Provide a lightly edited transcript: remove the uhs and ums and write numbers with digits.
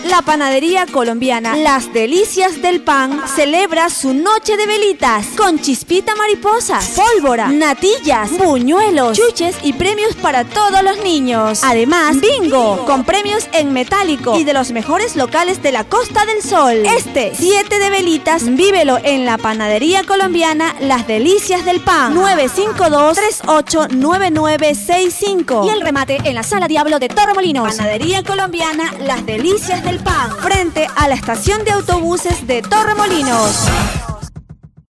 La panadería colombiana Las Delicias del Pan celebra su noche de velitas con chispita mariposa, pólvora, natillas, buñuelos, chuches y premios para todos los niños. Además, bingo con premios en metálico y de los mejores locales de la Costa del Sol. Este 7 de velitas, vívelo en la panadería colombiana Las Delicias del Pan, 952-389965, y el remate en la Sala Diablo de Torremolinos. Panadería colombiana Las Delicias del Pan, frente a la estación de autobuses de Torremolinos.